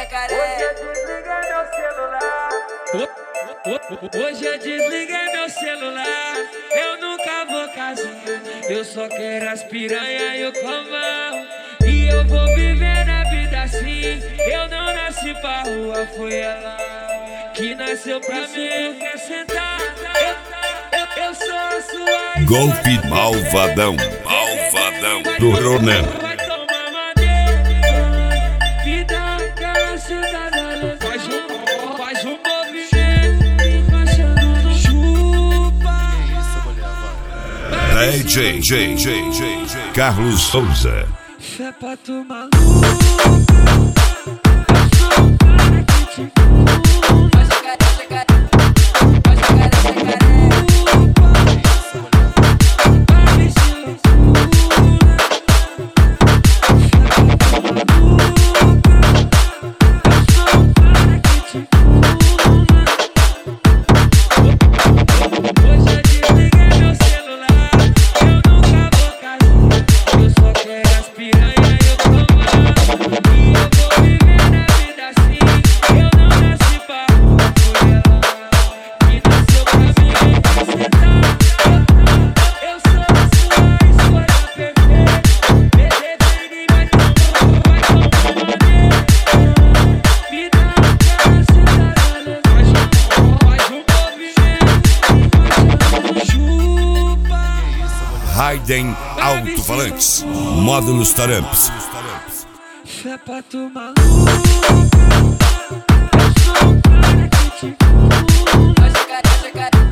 Hoje eu desliguei meu celular. Eu nunca vou casar. Eu só quero as piranha e o comão. E eu vou viver na vida assim. Eu não nasci pra rua, foi ela que nasceu pra mim. Quer sentar? Eu sou a sua. Golpe malvadão, malvadão do Ronan. Vai tomar madeira. Vida aquela sentada. Faz um movimento. Chupa. DJ Carlos Souza. Fé pra tu maluco. Eu sou o cara que te fuma. Raiden Alto-Falantes, módulos Taramps. Fé pra tu maluco. Eu sou o cara que te fuma.